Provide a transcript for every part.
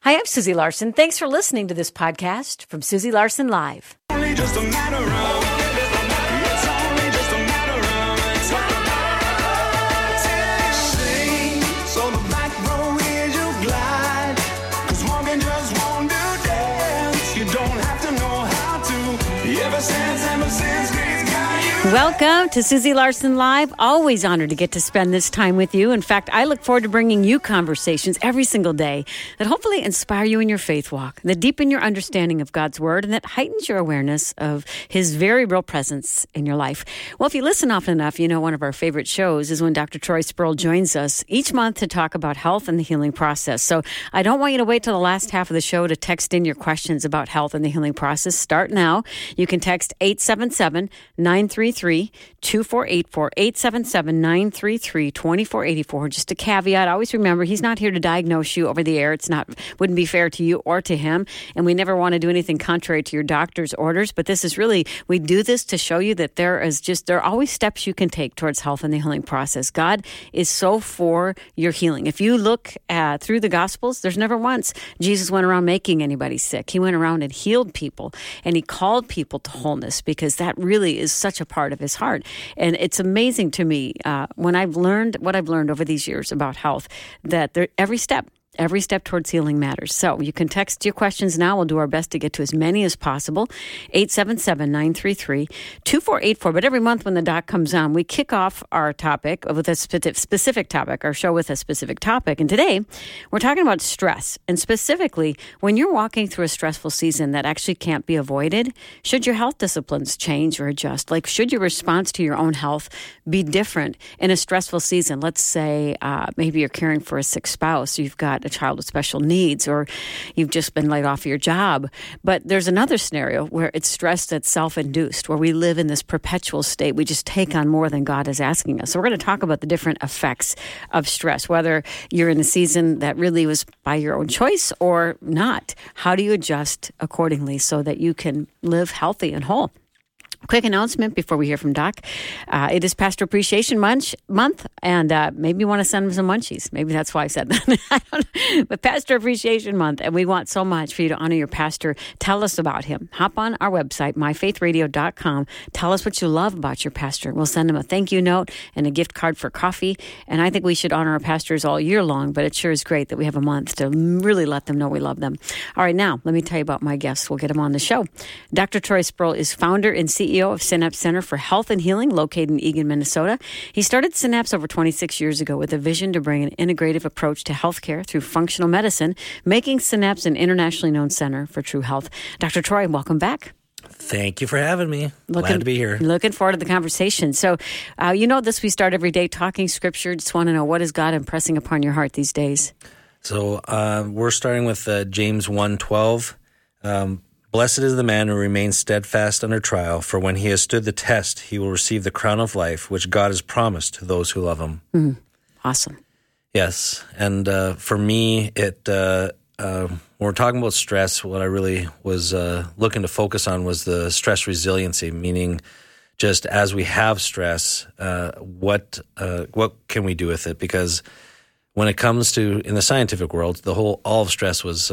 Hi, I'm Susie Larson. Thanks for listening to this podcast from Susie Larson Live. Only just a matter of, it's only just a matter of, sing, so the back row is your glide, 'cause walking just won't do dance, you don't have to know how to, ever since God's got you. Welcome to Susie Larson Live. Always honored to get to spend this time with you. In fact, I look forward to bringing you conversations every single day that hopefully inspire you in your faith walk, that deepen your understanding of God's Word, and that heightens your awareness of His very real presence in your life. Well, if you listen often enough, you know one of our favorite shows is when Dr. Troy Sproul joins us each month to talk about health and the healing process. So I don't want you to wait till the last half of the show to text in your questions about health and the healing process. Start now. You can text 877-933-2484, 877-933-2484. Just a caveat, always remember, he's not here to diagnose you over the air. Wouldn't be fair to you or to him, and we never want to do anything contrary to your doctor's orders, but this is really, we do this to show you that there are always steps you can take towards health and the healing process. God is so for your healing. If you look through the Gospels, there's never once Jesus went around making anybody sick. He went around and healed people, and he called people to wholeness, because that really is such a part of his heart. And it's amazing to me when I've learned what I've learned over these years about health, that every step towards healing matters. So you can text your questions now. We'll do our best to get to as many as possible. 877-933-2484. But every month when the doc comes on, we kick off our topic with a specific topic, our show with a specific topic. And today we're talking about stress. And specifically, when you're walking through a stressful season that actually can't be avoided, should your health disciplines change or adjust? Like, should your response to your own health be different in a stressful season? Let's say maybe you're caring for a sick spouse. You've got a child with special needs, or you've just been laid off of your job. But there's another scenario where it's stress that's self-induced, where we live in this perpetual state. We just take on more than God is asking us. So we're going to talk about the different effects of stress, whether you're in a season that really was by your own choice or not. How do you adjust accordingly so that you can live healthy and whole? Quick announcement before we hear from Doc. It is Pastor Appreciation Month, and maybe you want to send him some munchies. Maybe that's why I said that. I don't know. But Pastor Appreciation Month, and we want so much for you to honor your pastor. Tell us about him. Hop on our website, myfaithradio.com. Tell us what you love about your pastor. We'll send him a thank you note and a gift card for coffee. And I think we should honor our pastors all year long, but it sure is great that we have a month to really let them know we love them. All right, now, let me tell you about my guests. We'll get them on the show. Dr. Troy Sproul is founder and CEO of Synapse Center for Health and Healing, located in Eagan, Minnesota. He started Synapse over 26 years ago with a vision to bring an integrative approach to healthcare through functional medicine, making Synapse an internationally known center for true health. Dr. Troy, welcome back. Thank you for having me. Glad to be here. Looking forward to the conversation. So, this, we start every day talking scripture. Just want to know, what is God impressing upon your heart these days? So, we're starting with James 1:12. Blessed is the man who remains steadfast under trial, for when he has stood the test, he will receive the crown of life, which God has promised to those who love him. Awesome. Yes. And for me, when we're talking about stress, what I really was looking to focus on was the stress resiliency, meaning just as we have stress, what can we do with it? Because when it comes to, in the scientific world, all of stress was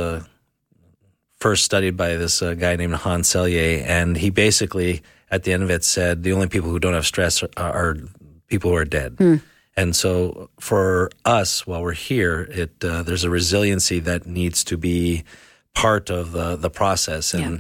first studied by this guy named Hans Selye, and he basically, at the end of it, said the only people who don't have stress are people who are dead. And so for us, while we're here, there's a resiliency that needs to be part of the process, and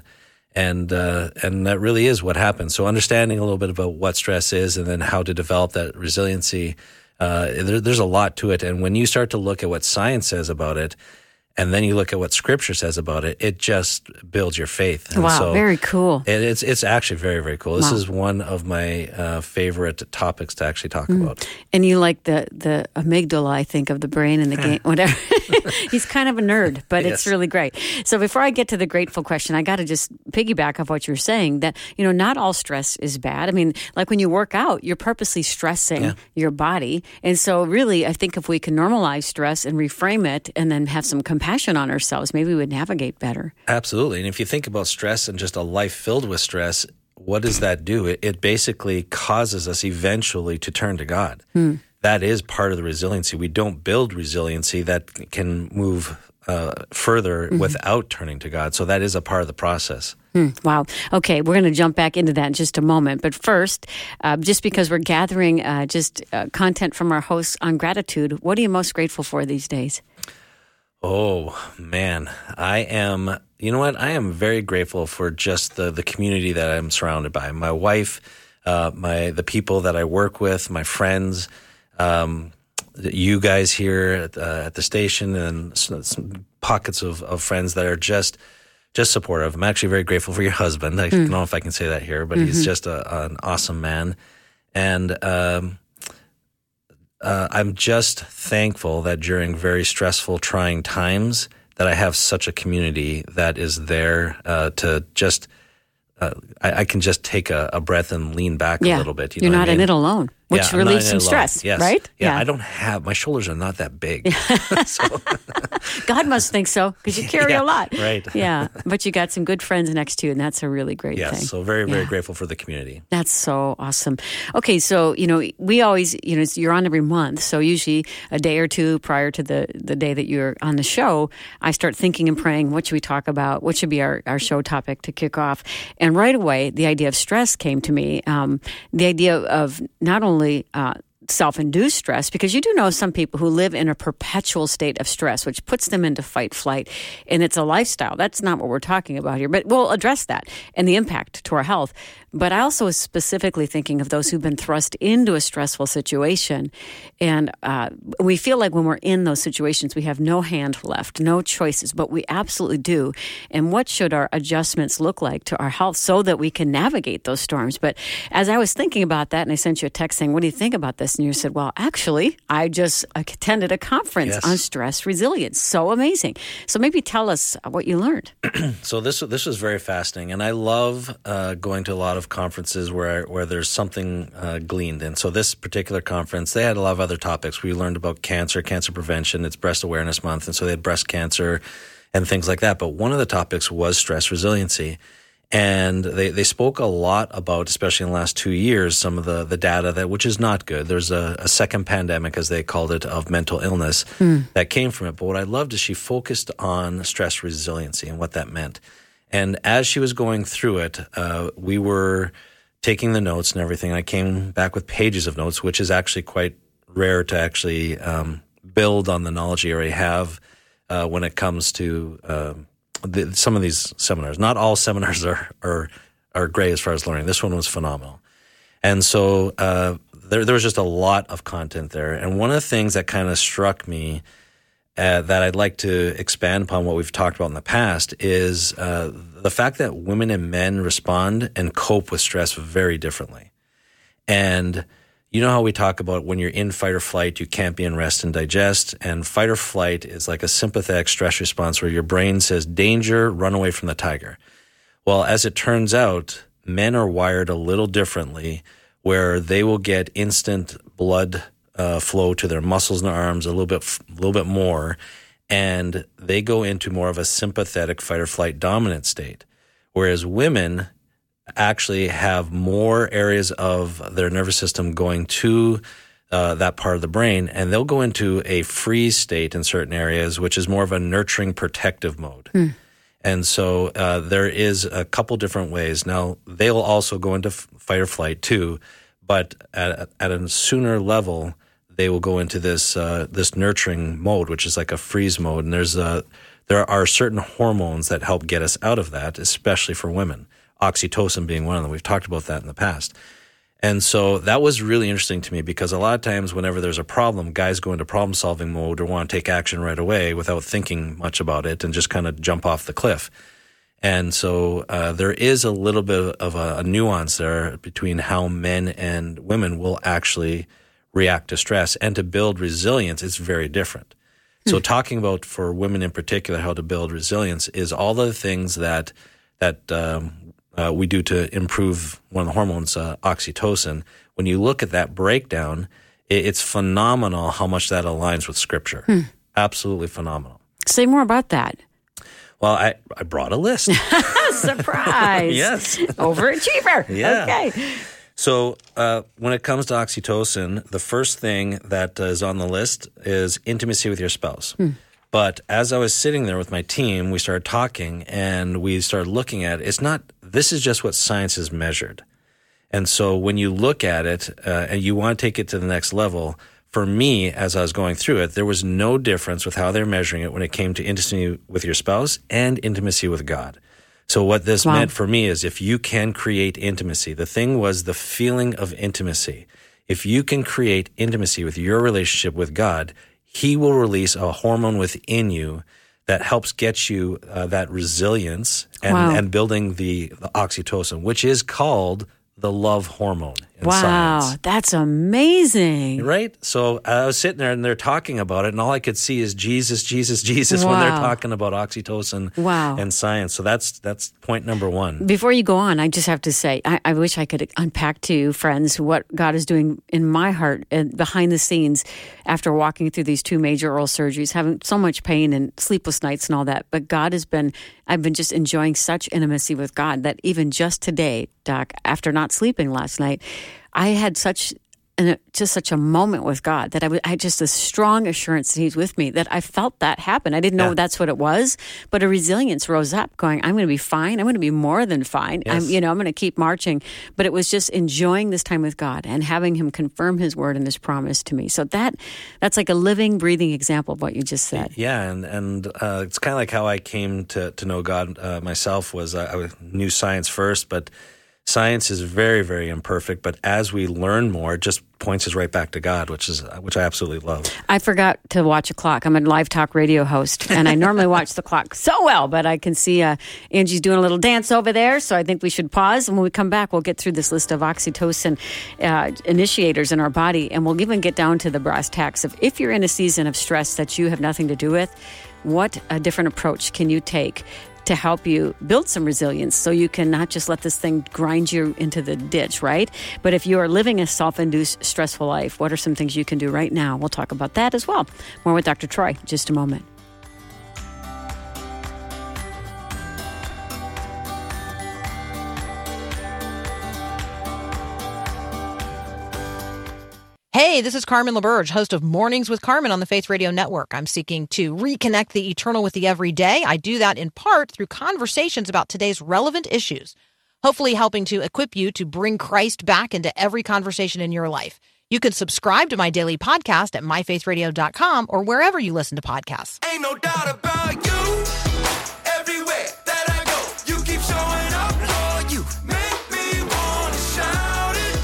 that really is what happens. So understanding a little bit about what stress is and then how to develop that resiliency, there's a lot to it. And when you start to look at what science says about it, and then you look at what Scripture says about it, it just builds your faith. And wow, very cool. It's actually very, very cool. This is one of my favorite topics to actually talk about. And you like the amygdala, I think, of the brain and the game, whatever. He's kind of a nerd, but it's really great. So before I get to the grateful question, I got to just piggyback off what you're saying, that, not all stress is bad. I mean, like when you work out, you're purposely stressing your body. And so really, I think if we can normalize stress and reframe it and then have some compassion on ourselves, maybe we would navigate better. Absolutely. And if you think about stress and just a life filled with stress, what does that do? It basically causes us eventually to turn to God. That is part of the resiliency. We don't build resiliency that can move further without turning to God. So that is a part of the process. Wow. Okay, we're going to jump back into that in just a moment. But first, just because we're gathering content from our hosts on gratitude, what are you most grateful for these days? Oh, man. You know what? I am very grateful for just the community that I'm surrounded by. My wife, the people that I work with, my friends, you guys here at the station, and some pockets of friends that are just supportive. I'm actually very grateful for your husband. I don't know if I can say that here, but he's just an awesome man. And I'm just thankful that during very stressful, trying times that I have such a community that is there to just I can just take a breath and lean back a little bit. You're not in it alone, which relieves some stress, yes. right? Yeah, I don't have, my shoulders are not that big. So. God must think so, because you carry a lot. Right. Yeah, but you got some good friends next to you, and that's a really great thing. Yes, so very, very grateful for the community. That's so awesome. Okay, so, we always, you're on every month, so usually a day or two prior to the day that you're on the show, I start thinking and praying, what should we talk about? What should be our show topic to kick off? And right away, the idea of stress came to me. The idea of not only self-induced stress, because you do know some people who live in a perpetual state of stress, which puts them into fight, flight, and it's a lifestyle. That's not what we're talking about here, but we'll address that and the impact to our health. But I also was specifically thinking of those who've been thrust into a stressful situation. And we feel like when we're in those situations, we have no hand left, no choices, but we absolutely do. And what should our adjustments look like to our health so that we can navigate those storms? But as I was thinking about that, and I sent you a text saying, what do you think about this? And you said, well, actually, I just attended a conference on stress resilience. So amazing. So maybe tell us what you learned. So this was very fascinating. And I love going to a lot of conferences where there's something gleaned. And so this particular conference, they had a lot of other topics. We learned about cancer prevention. It's Breast Awareness Month. And so they had breast cancer and things like that. But one of the topics was stress resiliency. And they spoke a lot about, especially in the last 2 years, some of the data which is not good. There's a second pandemic, as they called it, of mental illness that came from it. But what I loved is she focused on stress resiliency and what that meant. And as she was going through it, we were taking the notes and everything. I came back with pages of notes, which is actually quite rare to actually build on the knowledge you already have when it comes to some of these seminars. Not all seminars are great as far as learning. This one was phenomenal. And so there was just a lot of content there. And one of the things that kind of struck me that I'd like to expand upon what we've talked about in the past is the fact that women and men respond and cope with stress very differently. And you know how we talk about when you're in fight or flight, you can't be in rest and digest. And fight or flight is like a sympathetic stress response where your brain says, danger, run away from the tiger. Well, as it turns out, men are wired a little differently, where they will get instant blood flow to their muscles and their arms a little bit more, and they go into more of a sympathetic fight or flight dominant state. Whereas women actually have more areas of their nervous system going to that part of the brain, and they'll go into a freeze state in certain areas, which is more of a nurturing protective mode. And so there is a couple different ways. Now, they'll also go into fight or flight too, but at a sooner level, they will go into this nurturing mode, which is like a freeze mode. And there are certain hormones that help get us out of that, especially for women. Oxytocin being one of them. We've talked about that in the past. And so that was really interesting to me because a lot of times whenever there's a problem, guys go into problem-solving mode or want to take action right away without thinking much about it and just kind of jump off the cliff. And so there is a little bit of a nuance there between how men and women will actually react to stress. And to build resilience, it's very different. So talking about, for women in particular, how to build resilience is all the things that we do to improve one of the hormones, oxytocin. When you look at that breakdown, it's phenomenal how much that aligns with Scripture. Absolutely phenomenal. Say more about that. Well, I brought a list. Surprise. Yes. Overachiever. Yeah. Okay. So when it comes to oxytocin, the first thing that is on the list is intimacy with your spouse. But as I was sitting there with my team, we started talking and we started looking at it. This is just what science has measured. And so when you look at it and you want to take it to the next level, for me, as I was going through it, there was no difference with how they're measuring it when it came to intimacy with your spouse and intimacy with God. So what this meant for me is if you can create intimacy, the thing was the feeling of intimacy. If you can create intimacy with your relationship with God, He will release a hormone within you that helps get you that resilience and building the oxytocin, which is called the love hormone in science. Wow, that's amazing. Right? So I was sitting there and they're talking about it, and all I could see is Jesus, Jesus, Jesus when they're talking about oxytocin and science. So that's point number one. Before you go on, I just have to say, I wish I could unpack to you, friends, what God is doing in my heart and behind the scenes after walking through these 2 major oral surgeries, having so much pain and sleepless nights and all that. But I've been just enjoying such intimacy with God that even just today, Doc, after not sleeping last night, I had such a moment with God that I had just a strong assurance that He's with me, that I felt that happen. I didn't know that's what it was, but a resilience rose up going, I'm going to be fine. I'm going to be more than fine. Yes. I'm going to keep marching. But it was just enjoying this time with God and having Him confirm His word and His promise to me. So that's like a living, breathing example of what you just said. Yeah, and it's kind of like how I came to know God myself was I knew science first, but science is very, very imperfect, but as we learn more, it just points us right back to God, which I absolutely love. I forgot to watch a clock. I'm a live talk radio host, and I normally watch the clock so well, but I can see Angie's doing a little dance over there, so I think we should pause. And when we come back, we'll get through this list of oxytocin initiators in our body, and we'll even get down to the brass tacks of if you're in a season of stress that you have nothing to do with, what a different approach can you take to help you build some resilience so you can not just let this thing grind you into the ditch, right? But if you are living a self-induced stressful life, what are some things you can do right now? We'll talk about that as well. More with Dr. Troy in just a moment. Hey, this is Carmen LaBerge, host of Mornings with Carmen on the Faith Radio Network. I'm seeking to reconnect the eternal with the everyday. I do that in part through conversations about today's relevant issues, hopefully helping to equip you to bring Christ back into every conversation in your life. You can subscribe to my daily podcast at myfaithradio.com or wherever you listen to podcasts. Ain't no doubt about you. Everywhere that I go, you keep showing up, Lord. You make me want to shout it.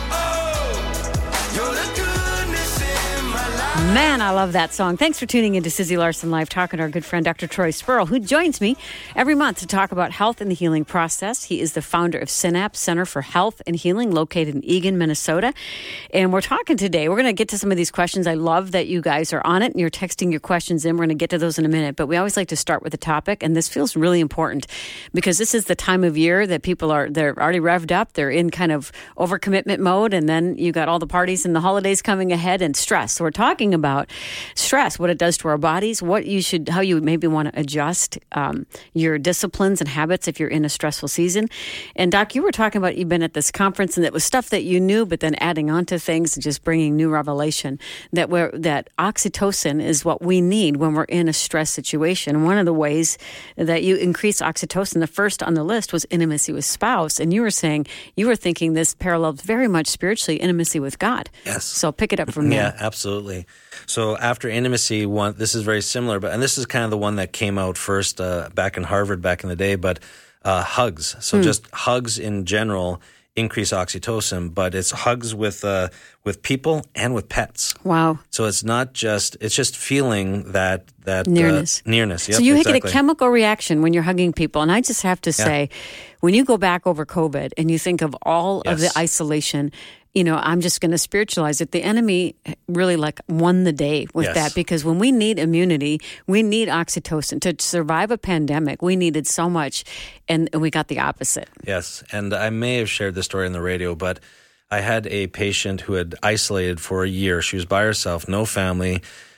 Oh, you're the goodness in my life. Man, I love that song. Thanks for tuning into Susie Larson Live, talking to our good friend Dr. Troy Spurl, who joins me every month to talk about health and the healing process. He is the founder of Synapse Center for Health and Healing, located in Eagan, Minnesota. And we're talking today. We're going to get to some of these questions. I love that you guys are on it and you're texting your questions in. We're going to get to those in a minute. But we always like to start with a topic, and this feels really important because this is the time of year that they're already revved up. They're in kind of overcommitment mode, and then you got all the parties and the holidays coming ahead and stress. So we're talking about stress, what it does to our bodies, how you maybe want to adjust your disciplines and habits if you're in a stressful season. And Doc, you were talking about you've been at this conference and it was stuff that you knew, but then adding on to things and just bringing new revelation that oxytocin is what we need when we're in a stress situation. One of the ways that you increase oxytocin, the first on the list was intimacy with spouse. And you were saying, you were thinking this parallels very much spiritually, intimacy with God. Yes. So pick it up from there. Yeah, absolutely. So after intimacy, this is very similar, and this is kind of the one that came out first back in Harvard back in the day, but hugs. So just hugs in general increase oxytocin, but it's hugs with people and with pets. Wow. So it's just feeling that nearness. Nearness. Yep, so you exactly. get a chemical reaction when you're hugging people. And I just have to say, when you go back over COVID and you think of all of the isolation, I'm just going to spiritualize it. The enemy really won the day with that, because when we need immunity, we need oxytocin. To survive a pandemic, we needed so much, and we got the opposite. Yes, and I may have shared this story on the radio, but I had a patient who had isolated for a year. She was by herself, no family.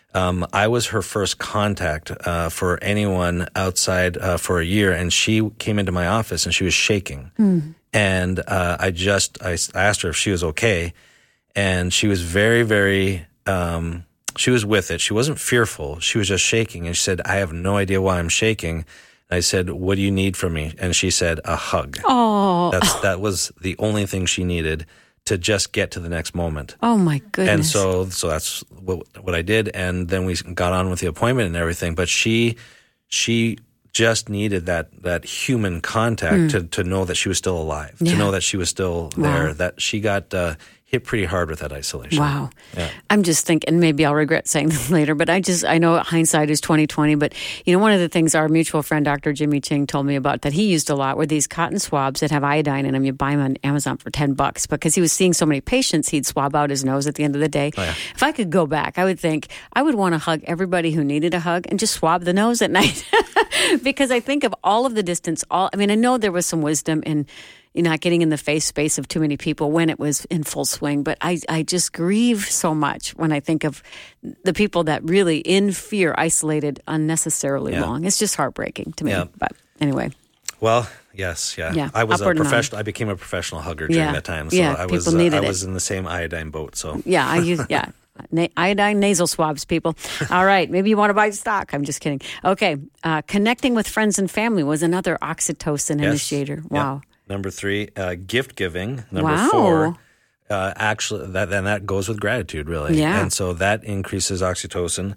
I was her first contact for anyone outside for a year, and she came into my office and she was shaking. And I asked her if she was okay, and she was very, very she was with it. She wasn't fearful. She was just shaking. And she said, I have no idea why I'm shaking. And I said, what do you need from me? And she said, a hug. Oh. That was the only thing she needed to just get to the next moment. Oh, my goodness. And so that's what I did. And then we got on with the appointment and everything. But she just needed that human contact to know that she was still alive, to know that she was still there, that she got hit pretty hard with that isolation. Wow. Yeah. I'm just thinking, maybe I'll regret saying this later, but I know hindsight is 20/20, but one of the things our mutual friend, Dr. Jimmy Ching, told me about that he used a lot were these cotton swabs that have iodine in them. You buy them on Amazon for $10 because he was seeing so many patients, he'd swab out his nose at the end of the day. Oh, yeah. If I could go back, I would think I would want to hug everybody who needed a hug and just swab the nose at night because I think of all of the distance. I know there was some wisdom in not getting in the face space of too many people when it was in full swing. But I just grieve so much when I think of the people that really, in fear, isolated unnecessarily long. It's just heartbreaking to me. Yeah. But anyway. Well, yes, yeah. I was I became a professional hugger during that time. So I was in the same iodine boat. So yeah, I used iodine nasal swabs, people. All right, maybe you want to buy stock. I'm just kidding. Okay, connecting with friends and family was another oxytocin initiator. Wow. Yep. Number 3, gift giving. Number 4, actually, that goes with gratitude, really. Yeah. And so that increases oxytocin.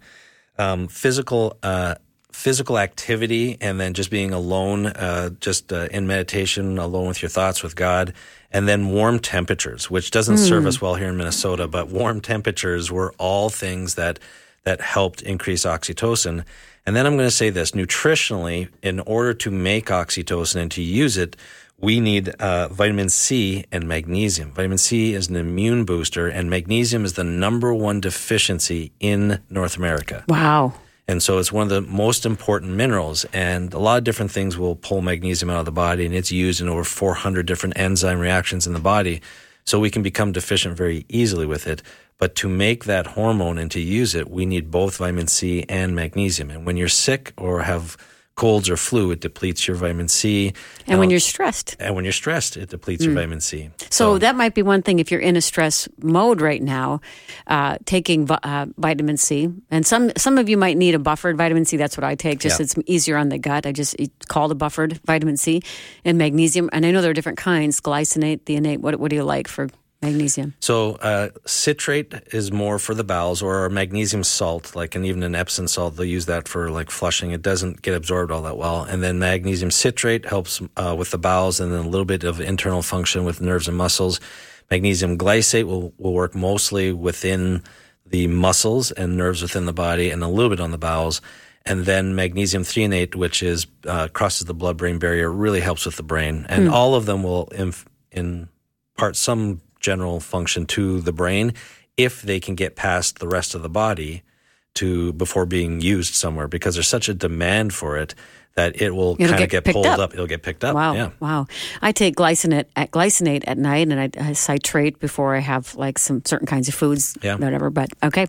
Physical activity, and then just being alone, in meditation, alone with your thoughts, with God. And then warm temperatures, which doesn't serve us well here in Minnesota, but warm temperatures were all things that helped increase oxytocin. And then I'm going to say this, nutritionally, in order to make oxytocin and to use it, we need vitamin C and magnesium. Vitamin C is an immune booster, and magnesium is the number 1 deficiency in North America. Wow. And so it's one of the most important minerals, and a lot of different things will pull magnesium out of the body, and it's used in over 400 different enzyme reactions in the body. So we can become deficient very easily with it. But to make that hormone and to use it, we need both vitamin C and magnesium. And when you're sick or have colds or flu, it depletes your vitamin C. And when you're stressed. It depletes your vitamin C. So that might be one thing if you're in a stress mode right now, taking vitamin C. And some of you might need a buffered vitamin C. That's what I take. It's easier on the gut. It's called a buffered vitamin C and magnesium. And I know there are different kinds, glycinate, threonate. What do you like for magnesium? So citrate is more for the bowels, or magnesium salt, and even an Epsom salt, they'll use that for flushing. It doesn't get absorbed all that well. And then magnesium citrate helps with the bowels, and then a little bit of internal function with nerves and muscles. Magnesium glycate will work mostly within the muscles and nerves within the body, and a little bit on the bowels. And then magnesium threonate, which is crosses the blood-brain barrier, really helps with the brain. And all of them will impart some general function to the brain if they can get past the rest of the body before being used somewhere, because there's such a demand for it that it will kind of get pulled up. It'll get picked up. Wow. Yeah. Wow. I take glycinate at night, and I citrate before I have some certain kinds of foods, whatever. But okay.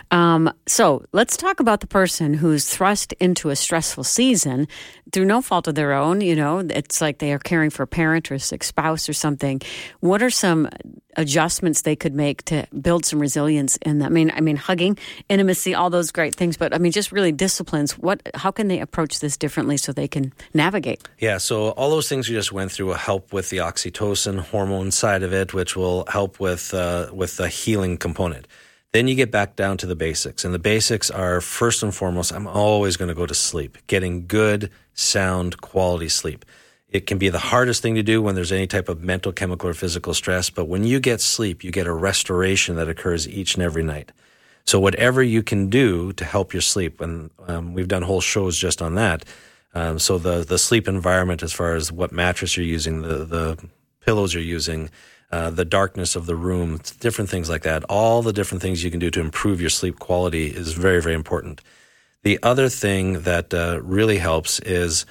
So let's talk about the person who's thrust into a stressful season through no fault of their own. It's like they are caring for a parent or a sick spouse or something. What are some adjustments they could make to build some resilience in that? I mean, hugging, intimacy, all those great things, but just really disciplines. How can they approach this differently so they can navigate? Yeah, so all those things we just went through will help with the oxytocin hormone side of it, which will help with the healing component. Then you get back down to the basics, and the basics are, first and foremost, I'm always going to go to sleep, getting good, sound, quality sleep. It can be the hardest thing to do when there's any type of mental, chemical, or physical stress, but when you get sleep, you get a restoration that occurs each and every night. So whatever you can do to help your sleep, and we've done whole shows just on that. So the sleep environment, as far as what mattress you're using, the pillows you're using, the darkness of the room, different things like that, all the different things you can do to improve your sleep quality is very, very important. The other thing that really helps is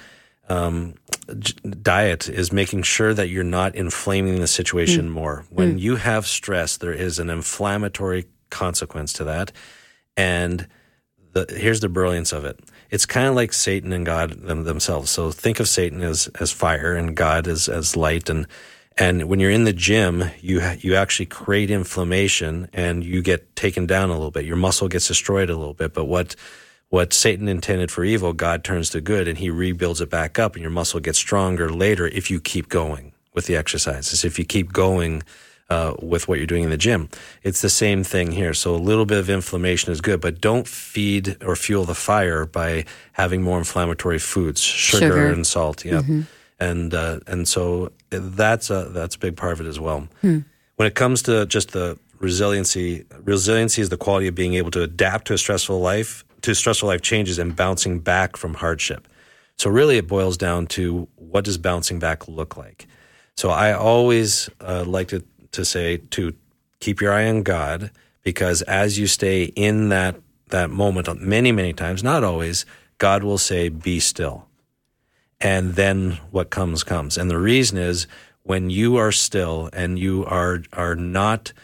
diet, is making sure that you're not inflaming the situation more. When you have stress, there is an inflammatory consequence to that. And here's the brilliance of it. It's kind of like Satan and God themselves. So think of Satan as fire and God as light. And when you're in the gym, you actually create inflammation and you get taken down a little bit. Your muscle gets destroyed a little bit. But what Satan intended for evil, God turns to good, and he rebuilds it back up, and your muscle gets stronger later if you keep going with the exercises, if you keep going with what you're doing in the gym. It's the same thing here. So a little bit of inflammation is good, but don't feed or fuel the fire by having more inflammatory foods, sugar. And salt. Yeah. Mm-hmm. And so that's a big part of it as well. When it comes to just the resiliency is the quality of being able to adapt to stressful life changes and bouncing back from hardship. So really it boils down to, what does bouncing back look like? So I always like to say to keep your eye on God, because as you stay in that moment many, many times, not always, God will say, be still. And then what comes. And the reason is, when you are still and you are not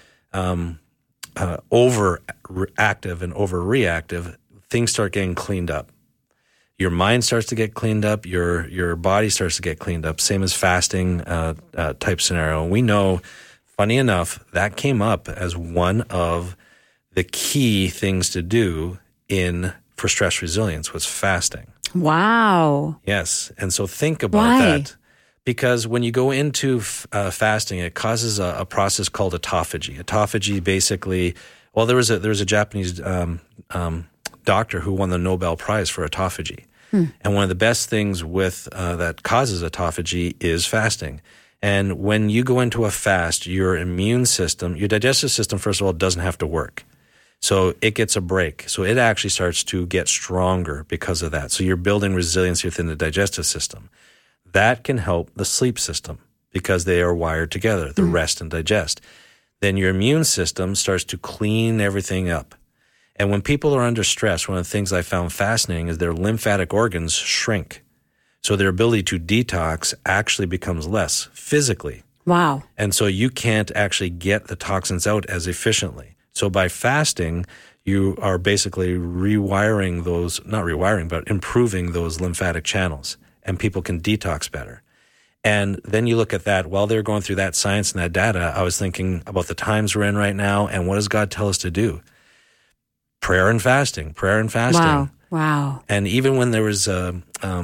overactive and overreactive, things start getting cleaned up. Your mind starts to get cleaned up. Your body starts to get cleaned up. Same as fasting type scenario. We know, funny enough, that came up as one of the key things to do for stress resilience was fasting. Wow. Yes. And so think about that. Because when you go into fasting, it causes a process called autophagy. Autophagy basically, well, there was a Japanese doctor who won the Nobel Prize for autophagy. And one of the best things that causes autophagy is fasting. And when you go into a fast, your immune system, your digestive system, first of all, doesn't have to work. So it gets a break. So it actually starts to get stronger because of that. So you're building resilience within the digestive system. That can help the sleep system because they are wired together, the rest and digest. Then your immune system starts to clean everything up. And when people are under stress, one of the things I found fascinating is their lymphatic organs shrink. So their ability to detox actually becomes less physically. Wow. And so you can't actually get the toxins out as efficiently. So by fasting, you are basically improving those lymphatic channels, and people can detox better. And then you look at that, while they're going through that science and that data, I was thinking about the times we're in right now, and what does God tell us to do? Prayer and fasting. Wow. And even when there was I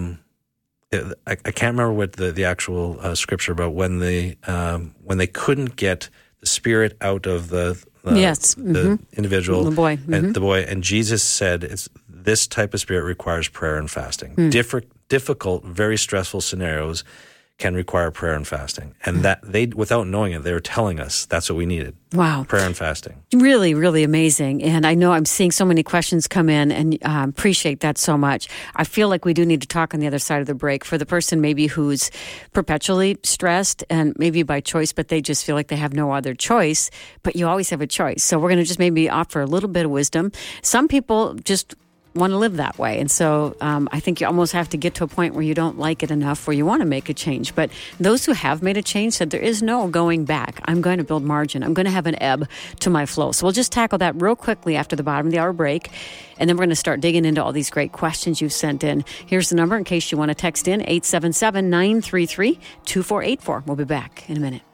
can't remember what the actual scripture about when they couldn't get the spirit out of the individual, the boy, and Jesus said, this type of spirit requires prayer and fasting. Difficult, very stressful scenarios can require prayer and fasting, and that they, without knowing it, they were telling us that's what we needed. Wow, prayer and fasting. Really, really amazing. And I know I'm seeing so many questions come in, and appreciate that so much. I feel like we do need to talk on the other side of the break for the person maybe who's perpetually stressed, and maybe by choice, but they just feel like they have no other choice. But you always have a choice. So we're going to just maybe offer a little bit of wisdom. Some people just want to live that way. And so I think you almost have to get to a point where you don't like it enough where you want to make a change. But those who have made a change said there is no going back. I'm going to build margin. I'm going to have an ebb to my flow. So we'll just tackle that real quickly after the bottom of the hour break. And then we're going to start digging into all these great questions you've sent in. Here's the number in case you want to text in, 877-933-2484. We'll be back in a minute.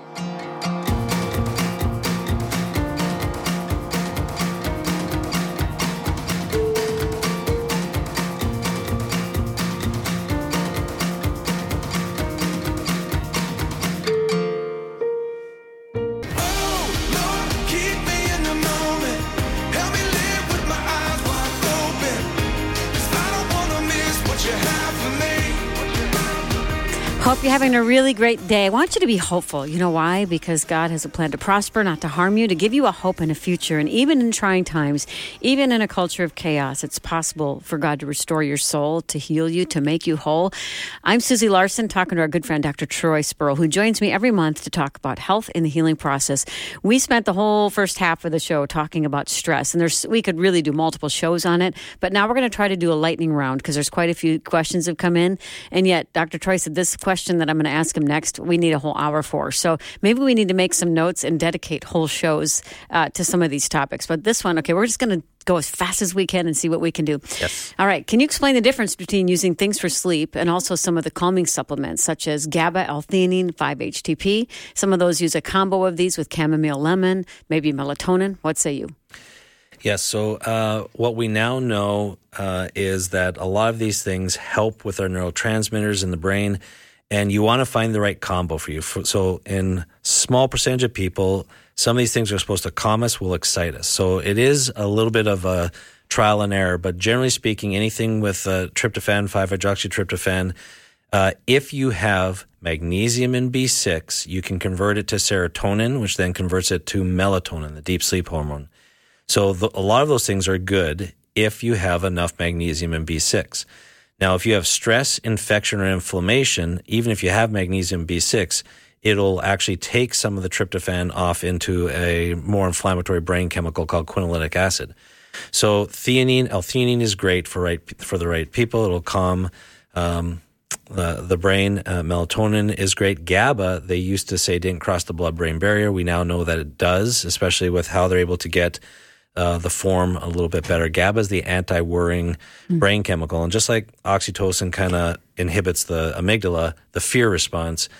Hope you're having a really great day. I want you to be hopeful. You know why? Because God has a plan to prosper, not to harm you, to give you a hope and a future. And even in trying times, even in a culture of chaos, it's possible for God to restore your soul, to heal you, to make you whole. I'm Susie Larson, talking to our good friend, Dr. Troy Spurl, who joins me every month to talk about health in the healing process. We spent the whole first half of the show talking about stress, and we could really do multiple shows on it. But now we're going to try to do a lightning round because there's quite a few questions have come in. And yet, Dr. Troy said this question question that I'm going to ask him next, we need a whole hour for. So maybe we need to make some notes and dedicate whole shows to some of these topics. But this one, okay, we're just going to go as fast as we can and see what we can do. Yes. All right. Can you explain the difference between using things for sleep and also some of the calming supplements, such as GABA, L-theanine, 5-HTP? Some of those use a combo of these with chamomile lemon, maybe melatonin. What say you? Yes. So what we now know is that a lot of these things help with our neurotransmitters in the brain, and you want to find the right combo for you. So in small percentage of people, some of these things are supposed to calm us, will excite us. So it is a little bit of a trial and error, but generally speaking, anything with tryptophan, 5-hydroxytryptophan, if you have magnesium and B6, you can convert it to serotonin, which then converts it to melatonin, the deep sleep hormone. So a lot of those things are good if you have enough magnesium and B6. Now, if you have stress, infection, or inflammation, even if you have magnesium B6, it'll actually take some of the tryptophan off into a more inflammatory brain chemical called quinolytic acid. So theanine, L-theanine is great for the right people. It'll calm the brain. Melatonin is great. GABA, they used to say didn't cross the blood-brain barrier. We now know that it does, especially with how they're able to get the form a little bit better. GABA is the anti-worrying brain chemical. And just like oxytocin kind of inhibits the amygdala, the fear response,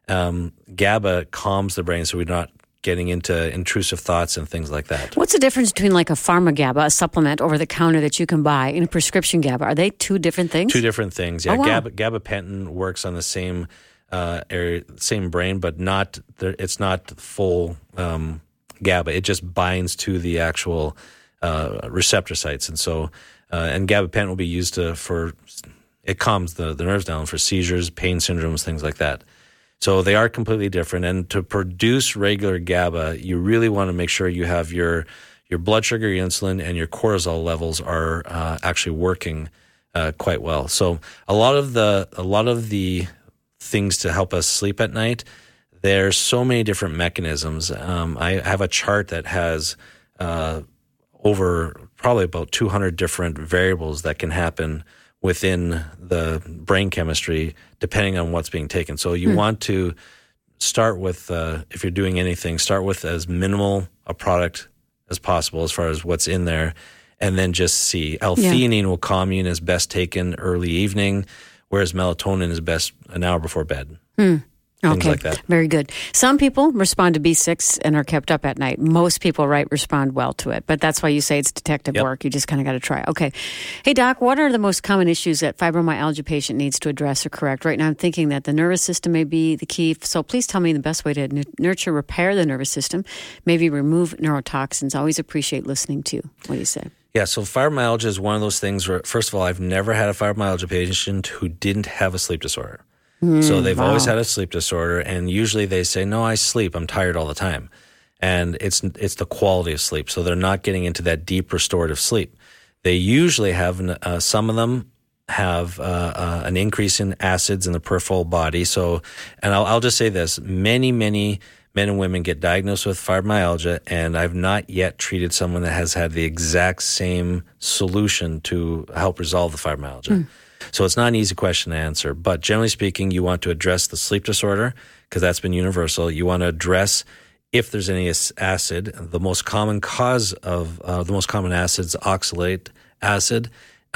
GABA calms the brain so we're not getting into intrusive thoughts and things like that. What's the difference between like a pharma GABA, a supplement over the counter that you can buy, and a prescription GABA? Are they two different things? Two different things, yeah. Oh, wow. Gabapentin works on the same area, same brain, but it's not full GABA. It just binds to the actual receptor sites. And so, and gabapentin will be used it calms the nerves down for seizures, pain syndromes, things like that. So they are completely different. And to produce regular GABA, you really want to make sure you have your blood sugar, your insulin, and your cortisol levels are actually working quite well. So a lot of the things to help us sleep at night, there's so many different mechanisms. I have a chart that has over probably about 200 different variables that can happen within the brain chemistry, depending on what's being taken. So you want to start with, if you're doing anything, start with as minimal a product as possible as far as what's in there, and then just see. L-theanine will calm you and is best taken early evening, whereas melatonin is best an hour before bed. Things like that. Very good. Some people respond to B6 and are kept up at night. Most people, respond well to it. But that's why you say it's detective work. You just kind of got to try. Okay. Hey, Doc, what are the most common issues that fibromyalgia patient needs to address or correct? Right now I'm thinking that the nervous system may be the key. So please tell me the best way to repair the nervous system, maybe remove neurotoxins. Always appreciate listening to you. What do you say? Yeah, so fibromyalgia is one of those things where, first of all, I've never had a fibromyalgia patient who didn't have a sleep disorder. So they've always had a sleep disorder, and usually they say, no, I sleep. I'm tired all the time. And it's the quality of sleep. So they're not getting into that deep restorative sleep. They usually have, some of them have an increase in acids in the peripheral body. So, and I'll just say this, many men and women get diagnosed with fibromyalgia, and I've not yet treated someone that has had the exact same solution to help resolve the fibromyalgia. So it's not an easy question to answer, but generally speaking, you want to address the sleep disorder because that's been universal. You want to address if there's any acid. The most common cause of the most common acids, oxalate acid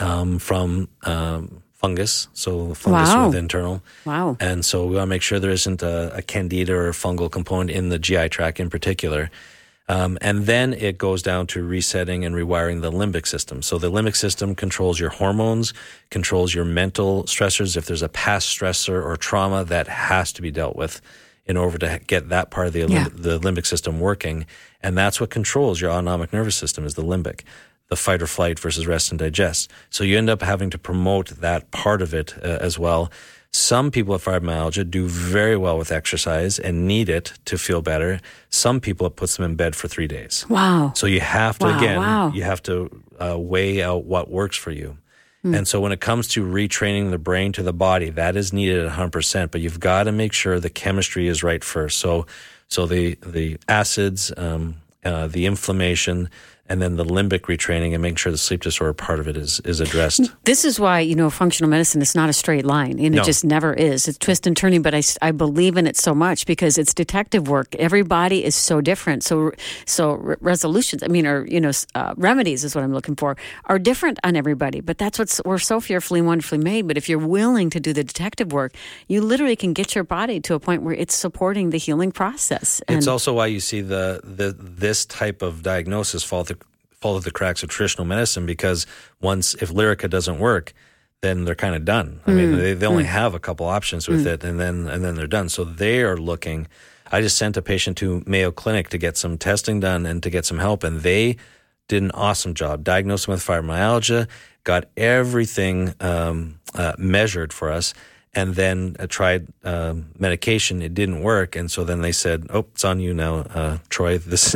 from fungus, so fungus with internal. Wow. And so we want to make sure there isn't a candida or a fungal component in the GI tract in particular. And then it goes down to resetting and rewiring the limbic system. So the limbic system controls your hormones, controls your mental stressors. If there's a past stressor or trauma, that has to be dealt with in order to get that part of the limbic system working. And that's what controls your autonomic nervous system is the limbic, the fight or flight versus rest and digest. So you end up having to promote that part of it as well. Some people with fibromyalgia do very well with exercise and need it to feel better. Some people, it puts them in bed for 3 days. Wow. So you have to, you have to weigh out what works for you. And so when it comes to retraining the brain to the body, that is needed at 100%, but you've got to make sure the chemistry is right first. So the acids, the inflammation, and then the limbic retraining and making sure the sleep disorder part of it is addressed. This is why, functional medicine is not a straight line, and it just never is. It's twist and turning, but I believe in it so much because it's detective work. Everybody is so different. So resolutions, remedies is what I'm looking for, are different on everybody. But that's we're so fearfully and wonderfully made. But if you're willing to do the detective work, you literally can get your body to a point where it's supporting the healing process. And it's also why you see this type of diagnosis fall through the cracks of traditional medicine, because if Lyrica doesn't work, then they're kind of done. I mean, they only have a couple options with it, and then they're done. So they are looking. I just sent a patient to Mayo Clinic to get some testing done and to get some help, and they did an awesome job. Diagnosed him with fibromyalgia, got everything measured for us, and then tried medication. It didn't work, and so then they said, "Oh, it's on you now, Troy. This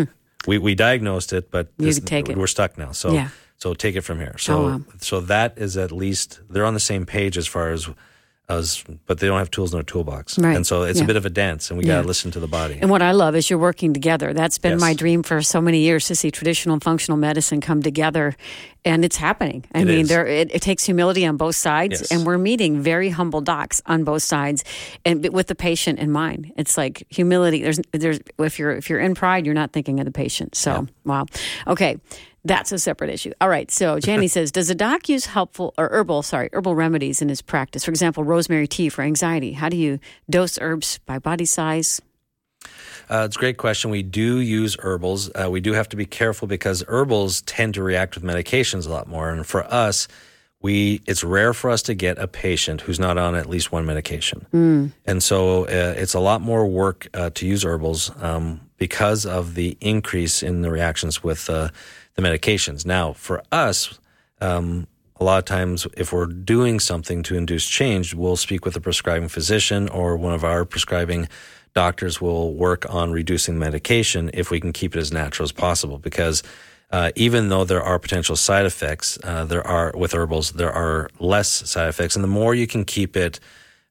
we diagnosed it, but we're stuck now. So take it from here." So that is at least they're on the same page as far as, but they don't have tools in their toolbox. Right. And so it's a bit of a dance, and we got to listen to the body. And what I love is you're working together. That's been my dream for so many years, to see traditional and functional medicine come together, and it's happening. It takes humility on both sides, and we're meeting very humble docs on both sides, and with the patient in mind. It's like humility. There's if you're in pride, you're not thinking of the patient. So wow, okay. That's a separate issue. All right. So Janny says, does a doc use herbal remedies in his practice? For example, rosemary tea for anxiety. How do you dose herbs by body size? It's a great question. We do use herbals. We do have to be careful because herbals tend to react with medications a lot more. And for us, it's rare for us to get a patient who's not on at least one medication. And so it's a lot more work to use herbals because of the increase in the reactions with the medications. Now, for us, a lot of times if we're doing something to induce change, we'll speak with a prescribing physician, or one of our prescribing doctors will work on reducing medication if we can keep it as natural as possible. Because even though there are potential side effects, with herbals, there are less side effects. And the more you can keep it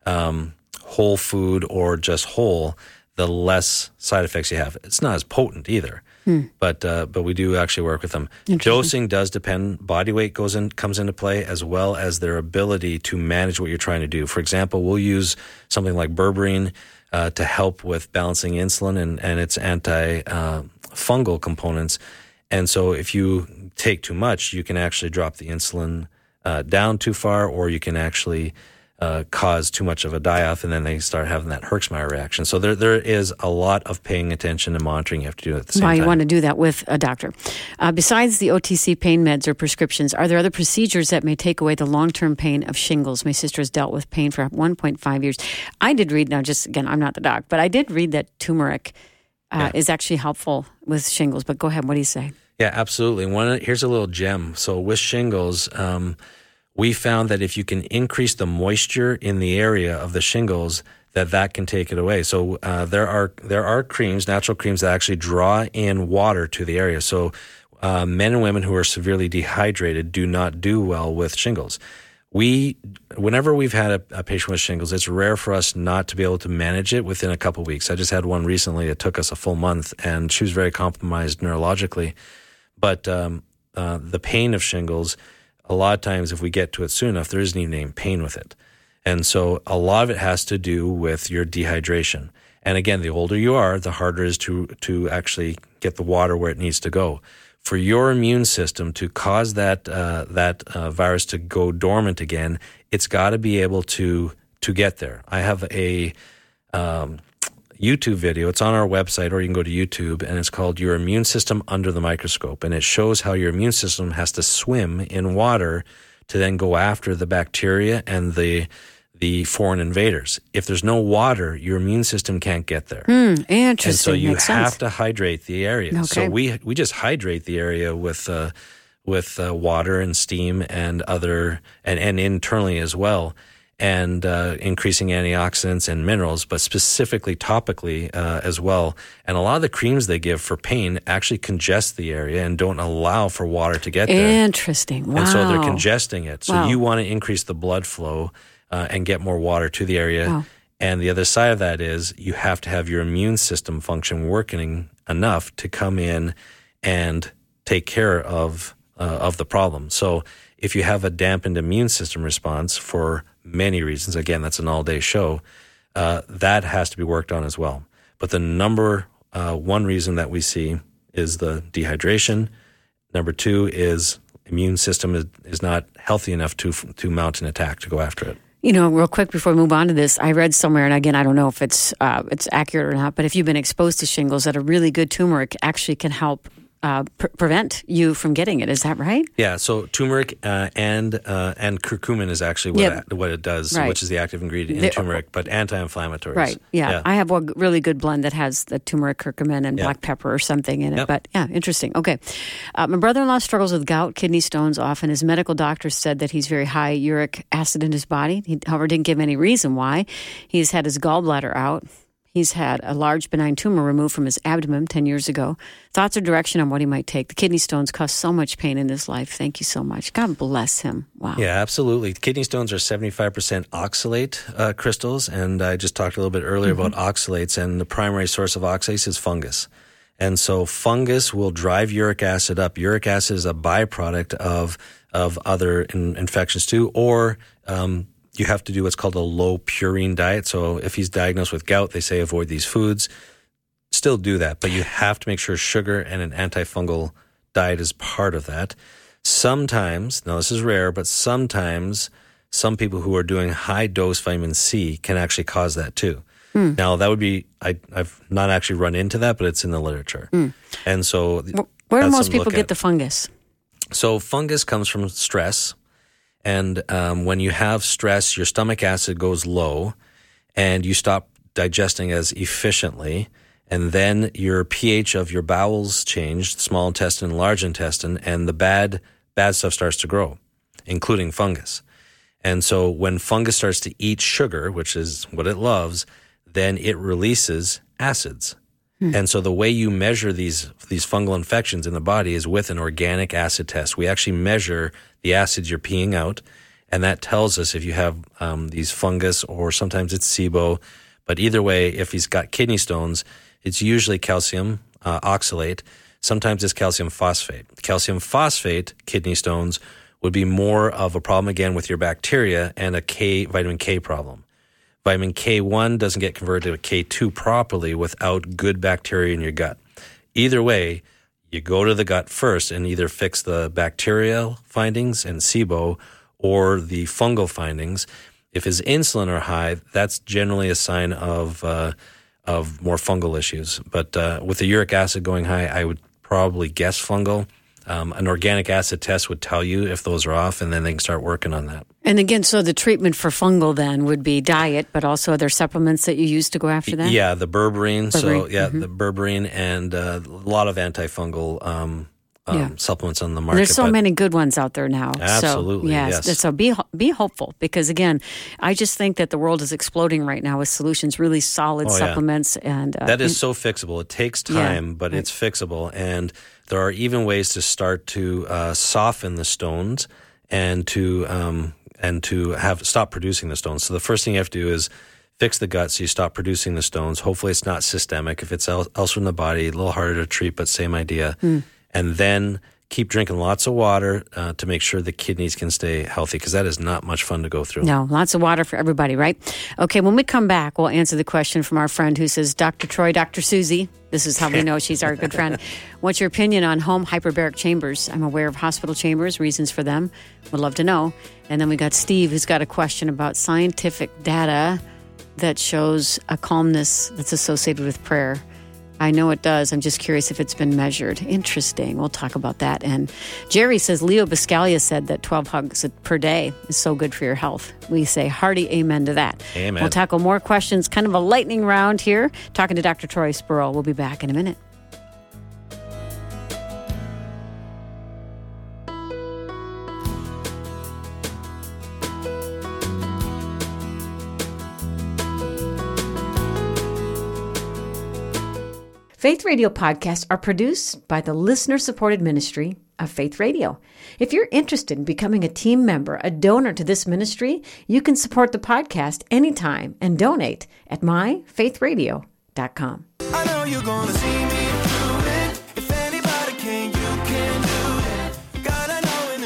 whole food or just whole, the less side effects you have. It's not as potent either. But we do actually work with them. Dosing does depend. Body weight comes into play, as well as their ability to manage what you're trying to do. For example, we'll use something like berberine to help with balancing insulin and its anti-fungal components. And so if you take too much, you can actually drop the insulin down too far, or you can actually cause too much of a die-off, and then they start having that Herxheimer reaction. So there is a lot of paying attention and monitoring you have to do at the same time. You want to do that with a doctor. Besides the OTC pain meds or prescriptions, are there other procedures that may take away the long-term pain of shingles? My sister has dealt with pain for 1.5 years. I did read, now just again, I'm not the doc, but I did read that turmeric is actually helpful with shingles. But go ahead, what do you say? Yeah, absolutely. Here's a little gem. So with shingles, we found that if you can increase the moisture in the area of the shingles, that can take it away. So there are creams, natural creams, that actually draw in water to the area. So men and women who are severely dehydrated do not do well with shingles. Whenever we've had a patient with shingles, it's rare for us not to be able to manage it within a couple of weeks. I just had one recently. It took us a full month, and she was very compromised neurologically. But the pain of shingles, a lot of times if we get to it soon enough, there isn't even any pain with it. And so a lot of it has to do with your dehydration. And again, the older you are, the harder it is to actually get the water where it needs to go. For your immune system to cause that virus to go dormant again, it's got to be able to get there. I have a YouTube video. It's on our website, or you can go to YouTube, and it's called Your Immune System Under the Microscope. And it shows how your immune system has to swim in water to then go after the bacteria and the foreign invaders. If there's no water, your immune system can't get there. Interesting. And so you Makes have sense. to hydrate the area. Okay. So we just hydrate the area with water and steam and and internally as well, and increasing antioxidants and minerals, but specifically topically as well. And a lot of the creams they give for pain actually congest the area and don't allow for water to get there. Interesting. Wow. And so they're congesting it. So Wow. you want to increase the blood flow and get more water to the area. Wow. And the other side of that is you have to have your immune system function working enough to come in and take care of the problem. So if you have a dampened immune system response for many reasons, again, that's an all-day show, that has to be worked on as well. But the number one reason that we see is the dehydration. Number two is immune system is not healthy enough to mount an attack, to go after it. You know, real quick before we move on to this, I read somewhere, and again, I don't know if it's accurate or not, but if you've been exposed to shingles, that a really good turmeric actually can help prevent you from getting it. Is that right? Yeah. So turmeric and curcumin is actually what it does, right. Which is the active ingredient in turmeric, but anti-inflammatories. Right. Yeah. I have a really good blend that has the turmeric, curcumin, and black pepper or something in it. But yeah, interesting. Okay. My brother-in-law struggles with gout, kidney stones often. His medical doctor said that he's very high uric acid in his body. He, however, didn't give any reason why. He's had his gallbladder out. He's had a large benign tumor removed from his abdomen 10 years ago. Thoughts or direction on what he might take? The kidney stones cause so much pain in his life. Thank you so much. God bless him. Wow. Yeah, absolutely. Kidney stones are 75% oxalate crystals, and I just talked a little bit earlier about oxalates, and the primary source of oxalates is fungus. And so fungus will drive uric acid up. Uric acid is a byproduct of other infections too, or you have to do what's called a low purine diet. So if he's diagnosed with gout, they say avoid these foods. Still do that, but you have to make sure sugar and an antifungal diet is part of that. Sometimes, now this is rare, but sometimes some people who are doing high dose vitamin C can actually cause that too. Now that would be, I've not actually run into that, but it's in the literature. And so where do most people get the fungus? So fungus comes from stress. And when you have stress, your stomach acid goes low and you stop digesting as efficiently. And then your pH of your bowels change, small intestine, large intestine, and the bad stuff starts to grow, including fungus. And so when fungus starts to eat sugar, which is what it loves, then it releases acids. And so the way you measure these fungal infections in the body is with an organic acid test. We actually measure the acids you're peeing out, and that tells us if you have these fungus, or sometimes it's SIBO. But either way, if he's got kidney stones, it's usually calcium oxalate. Sometimes it's calcium phosphate. Calcium phosphate kidney stones would be more of a problem, again, with your bacteria and a vitamin K problem. Vitamin K1 doesn't get converted to K2 properly without good bacteria in your gut. Either way, you go to the gut first and either fix the bacterial findings and SIBO or the fungal findings. If his insulin are high, that's generally a sign of more fungal issues. But with the uric acid going high, I would probably guess fungal. An organic acid test would tell you if those are off, and then they can start working on that. And again, so the treatment for fungal then would be diet, but also other supplements that you use to go after that? Yeah, the berberine. So, the berberine and a lot of antifungal supplements on the market. There's so many good ones out there now. Absolutely, yes. So be hopeful, because, again, I just think that the world is exploding right now with solutions, really solid supplements. And that is so fixable. It takes time, but it's fixable. And there are even ways to start to soften the stones and to stop producing the stones. So the first thing you have to do is fix the gut so you stop producing the stones. Hopefully it's not systemic. If it's elsewhere in the body, a little harder to treat, but same idea. And then keep drinking lots of water to make sure the kidneys can stay healthy, because that is not much fun to go through. No, lots of water for everybody, right? Okay, when we come back, we'll answer the question from our friend who says, Dr. Troy, Dr. Susie, this is how we know she's our good friend. What's your opinion on home hyperbaric chambers? I'm aware of hospital chambers, reasons for them. Would love to know. And then we got Steve, who's got a question about scientific data that shows a calmness that's associated with prayer. I know it does. I'm just curious if it's been measured. Interesting. We'll talk about that. And Jerry says Leo Biscaglia said that 12 hugs per day is so good for your health. We say hearty amen to that. Amen. We'll tackle more questions, kind of a lightning round here, talking to Dr. Troy Sperl. We'll be back in a minute. Faith Radio podcasts are produced by the listener-supported ministry of Faith Radio. If you're interested in becoming a team member, a donor to this ministry, you can support the podcast anytime and donate at myfaithradio.com. I know you're gonna see me through it. If anybody can, you can.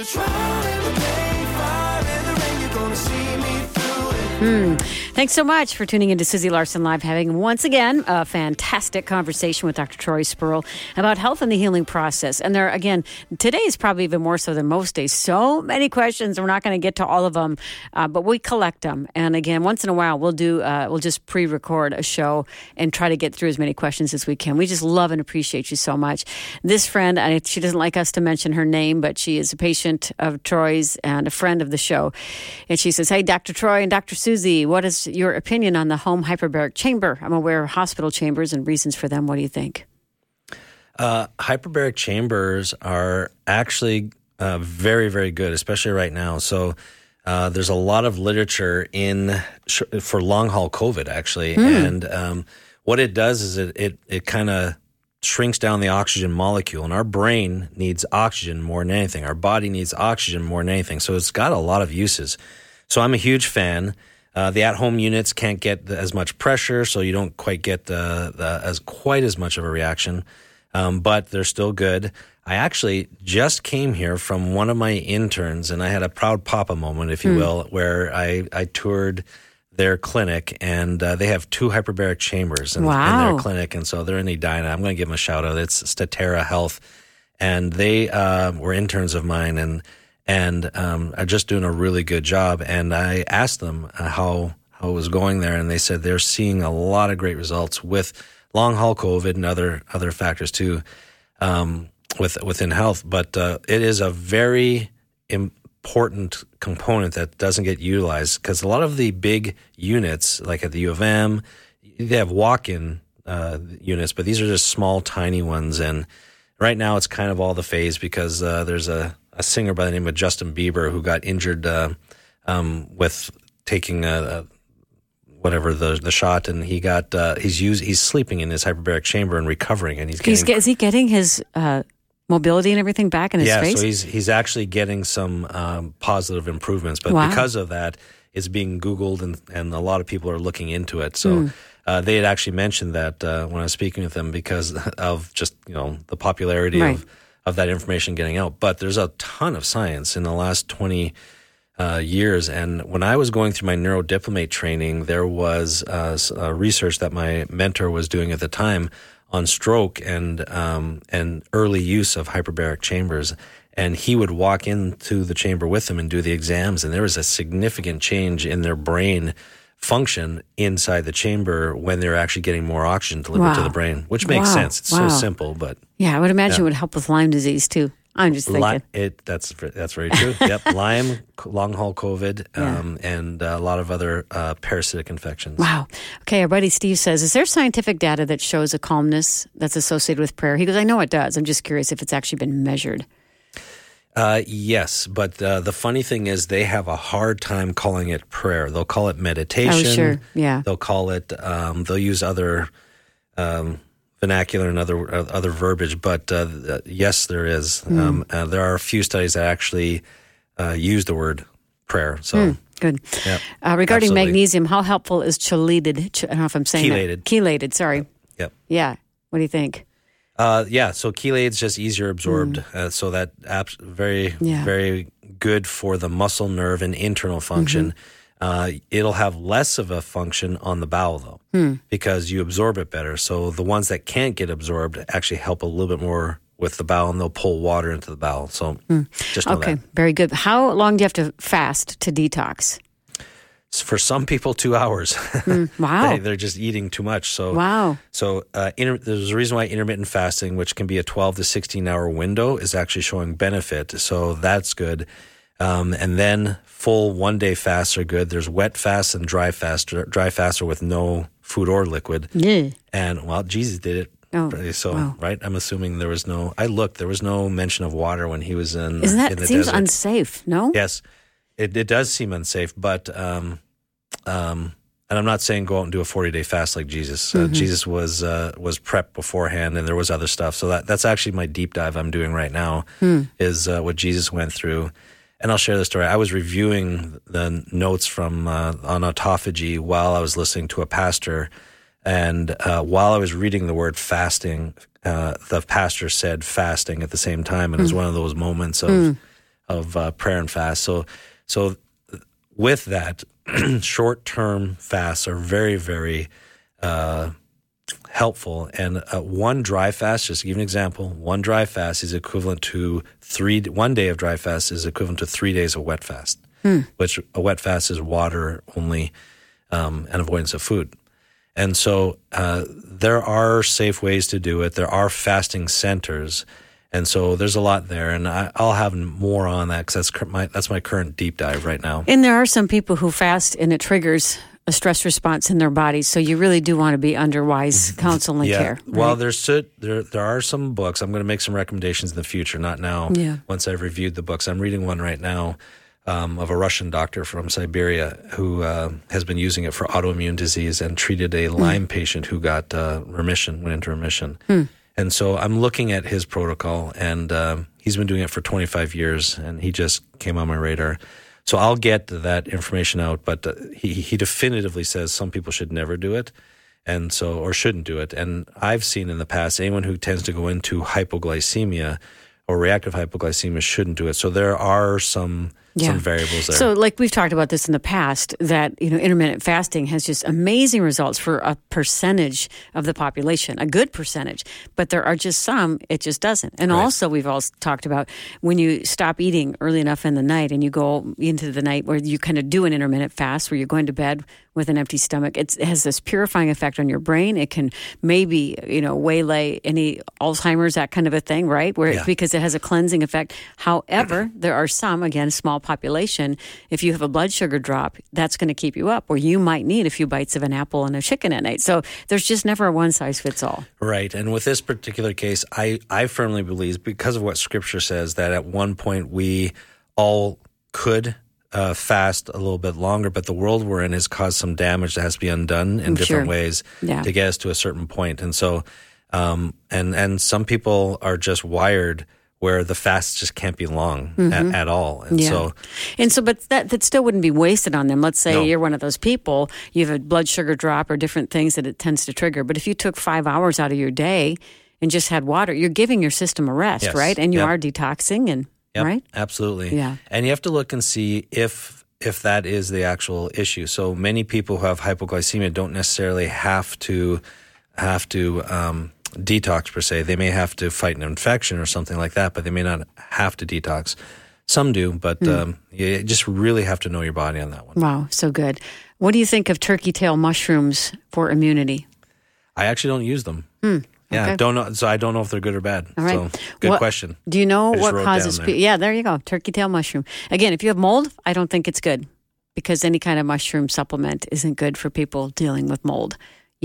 to drown in the pain, fire in the rain, you're gonna see me through it. Thanks so much for tuning into Susie Larson Live, having once again a fantastic conversation with Dr. Troy Spurl about health and the healing process. And there, again, today is probably even more so than most days. So many questions. We're not going to get to all of them, but we collect them. And again, once in a while, we'll just pre-record a show and try to get through as many questions as we can. We just love and appreciate you so much. This friend, she doesn't like us to mention her name, but she is a patient of Troy's and a friend of the show. And she says, "Hey, Dr. Troy and Dr. Susie, what is your opinion on the home hyperbaric chamber? I'm aware of hospital chambers and reasons for them. What do you think?" Hyperbaric chambers are actually very, very good, especially right now. So there's a lot of literature for long haul COVID, actually. And what it does is it kind of shrinks down the oxygen molecule. And our brain needs oxygen more than anything. Our body needs oxygen more than anything. So it's got a lot of uses. So I'm a huge fan. The at-home units can't get as much pressure, so you don't quite get quite as much of a reaction, but they're still good. I actually just came here from one of my interns, and I had a proud papa moment, if you will, where I toured their clinic, and they have 2 hyperbaric chambers in their clinic, and so they're in Edina. I'm going to give them a shout-out. It's Statera Health, and they were interns of mine, and are just doing a really good job. And I asked them how it was going there, and they said they're seeing a lot of great results with long haul COVID and other factors too within health. But it is a very important component that doesn't get utilized, because a lot of the big units, like at the U of M, they have walk-in units, but these are just small, tiny ones. And right now it's kind of all the phase, because there's a singer by the name of Justin Bieber who got injured with taking whatever the shot, and he's sleeping in his hyperbaric chamber and recovering, and is he getting his mobility and everything back in his face? Yeah, so he's actually getting some positive improvements, but because of that, it's being Googled, and a lot of people are looking into it. So they had actually mentioned that when I was speaking with them, because of just the popularity of that information getting out. But there's a ton of science in the last 20 years. And when I was going through my neurodiplomate training, there was research that my mentor was doing at the time on stroke and early use of hyperbaric chambers. And he would walk into the chamber with them and do the exams. And there was a significant change in their brain function inside the chamber when they're actually getting more oxygen delivered to the brain, which makes sense. It's so simple, but yeah, I would imagine it would help with Lyme disease too. I'm just thinking that's very true. Yep, Lyme, long haul COVID, and a lot of other parasitic infections. Wow. Okay, our buddy Steve says, is there scientific data that shows a calmness that's associated with prayer? He goes, I know it does. I'm just curious if it's actually been measured. Yes, but the funny thing is they have a hard time calling it prayer. They'll call it meditation. Oh, sure. Yeah. They'll call it, they'll use other vernacular and other verbiage, but yes, there is. There are a few studies that actually use the word prayer. So good. Yep, regarding absolutely. Magnesium, how helpful is chelated? I don't know if I'm saying chelated. Chelated, sorry. Yep. Yeah. What do you think? So chelate's just easier absorbed, so that very good for the muscle, nerve, and internal function. It'll have less of a function on the bowel, though, because you absorb it better. So the ones that can't get absorbed actually help a little bit more with the bowel, and they'll pull water into the bowel. So just know that. Okay, very good. How long do you have to fast to detox? For some people, 2 hours. Wow. They're just eating too much. So wow. So there's a reason why intermittent fasting, which can be a 12 to 16-hour window, is actually showing benefit. So that's good. And then full one-day fasts are good. There's wet fasts and dry fasts. Dry fasts are with no food or liquid. Yeah. And, Jesus did it. Oh, right? I'm assuming there was no mention of water when he was in the seems desert. Unsafe, no? Yes. It does seem unsafe, but and I'm not saying go out and do a 40-day fast like Jesus. Jesus was prepped beforehand, and there was other stuff. So that's actually my deep dive I'm doing right now is what Jesus went through. And I'll share the story. I was reviewing the notes from on autophagy while I was listening to a pastor, and while I was reading the word fasting, the pastor said fasting at the same time, and it was one of those moments of prayer and fast. So with that, short-term fasts are very, very helpful. And one dry fast, just to give you an example, one dry fast is equivalent to 1 day of dry fast is equivalent to 3 days of wet fast, which a wet fast is water only and avoidance of food. And so there are safe ways to do it. There are fasting centers. And so there's a lot there, and I'll have more on that because that's my current deep dive right now. And there are some people who fast, and it triggers a stress response in their bodies. So you really do want to be under wise counsel and care. Right? Well, there are some books. I'm going to make some recommendations in the future, not now. Yeah. Once I've reviewed the books, I'm reading one right now of a Russian doctor from Siberia who has been using it for autoimmune disease and treated a Lyme patient who got went into remission. And so I'm looking at his protocol, and he's been doing it for 25 years, and he just came on my radar. So I'll get that information out, but he definitively says some people should never do it, or shouldn't do it. And I've seen in the past anyone who tends to go into hypoglycemia or reactive hypoglycemia shouldn't do it. So there are some variables there. So like we've talked about this in the past, that intermittent fasting has just amazing results for a percentage of the population, a good percentage. But there are just some, it just doesn't. And also we've also talked about when you stop eating early enough in the night and you go into the night where you kind of do an intermittent fast where you're going to bed with an empty stomach, it has this purifying effect on your brain. It can maybe, waylay any Alzheimer's, that kind of a thing, right? Because it has a cleansing effect. However, there are some, again, small population, if you have a blood sugar drop, that's going to keep you up, or you might need a few bites of an apple and a chicken at night. So there's just never a one size fits all. Right. And with this particular case, I firmly believe, because of what Scripture says, that at one point we all could fast a little bit longer, but the world we're in has caused some damage that has to be undone in different ways to get us to a certain point. And so, and some people are just wired where the fast just can't be long at all. And so, but that still wouldn't be wasted on them. Let's say you're one of those people, you have a blood sugar drop or different things that it tends to trigger. But if you took 5 hours out of your day and just had water, you're giving your system a rest, right? And you are detoxing and right? Absolutely. Yeah. And you have to look and see if that is the actual issue. So many people who have hypoglycemia don't necessarily have to detox per se. They may have to fight an infection or something like that, but they may not have to detox. Some do, but you just really have to know your body on that one. Wow, so good. What do you think of turkey tail mushrooms for immunity? I actually don't use them. Yeah, okay. Don't know. So I don't know if they're good or bad. All right. So good question. Do you know what causes? Yeah, there you go. Turkey tail mushroom. Again, if you have mold, I don't think it's good because any kind of mushroom supplement isn't good for people dealing with mold.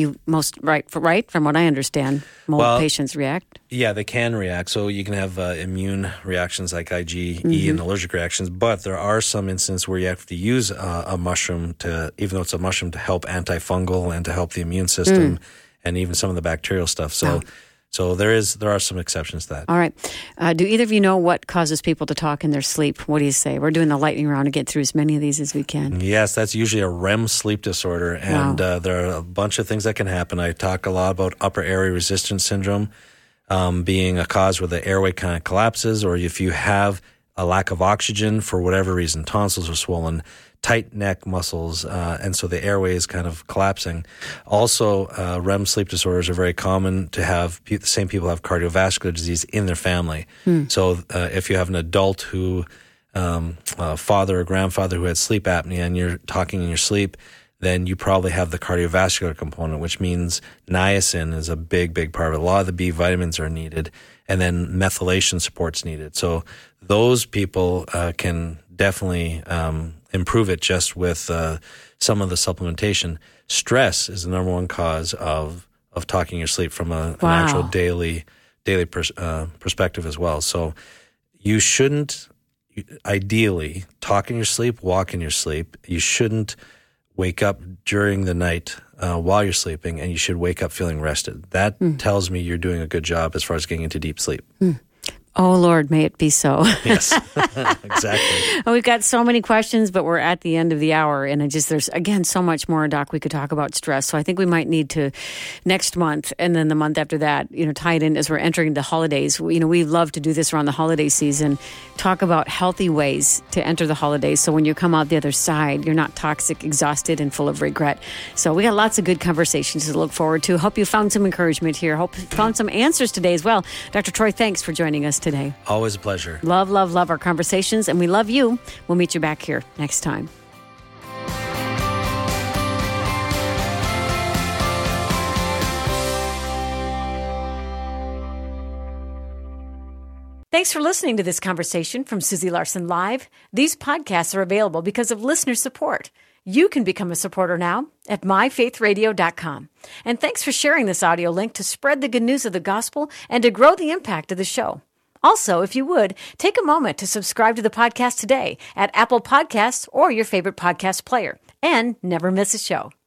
Right? From what I understand, mold patients react. Yeah, they can react. So you can have immune reactions like IgE and allergic reactions. But there are some instances where you have to use a mushroom even though it's a mushroom, to help antifungal and to help the immune system. And even some of the bacterial stuff. So there are some exceptions to that. All right. Do either of you know what causes people to talk in their sleep? What do you say? We're doing the lightning round to get through as many of these as we can. Yes, that's usually a REM sleep disorder. And there are a bunch of things that can happen. I talk a lot about upper airway resistance syndrome being a cause where the airway kind of collapses, or if you have a lack of oxygen for whatever reason, tonsils are swollen, tight neck muscles, and so the airway is kind of collapsing. Also, REM sleep disorders are very common to have. The same people have cardiovascular disease in their family. So if you have an adult who, father or grandfather who had sleep apnea, and you're talking in your sleep, then you probably have the cardiovascular component, which means niacin is a big, big part of it. A lot of the B vitamins are needed, and then methylation support's needed. So those people can definitely improve it just with some of the supplementation. Stress is the number one cause of talking your sleep from an actual daily perspective as well. So you shouldn't ideally talk in your sleep, walk in your sleep. You shouldn't wake up during the night while you're sleeping, and you should wake up feeling rested. That tells me you're doing a good job as far as getting into deep sleep. Oh, Lord, may it be so. Yes, exactly. We've got so many questions, but we're at the end of the hour. And there's, again, so much more, Doc, we could talk about stress. So I think we might need to next month and then the month after that, tie it in as we're entering the holidays. We love to do this around the holiday season, talk about healthy ways to enter the holidays. So when you come out the other side, you're not toxic, exhausted, and full of regret. So we got lots of good conversations to look forward to. Hope you found some encouragement here. Hope you found some answers today as well. Dr. Troy, thanks for joining us today. Always a pleasure. Love, love, love our conversations, and we love you. We'll meet you back here next time. Thanks for listening to this conversation from Susie Larson Live. These podcasts are available because of listener support. You can become a supporter now at myfaithradio.com. And thanks for sharing this audio link to spread the good news of the gospel and to grow the impact of the show. Also, if you would, take a moment to subscribe to the podcast today at Apple Podcasts or your favorite podcast player, and never miss a show.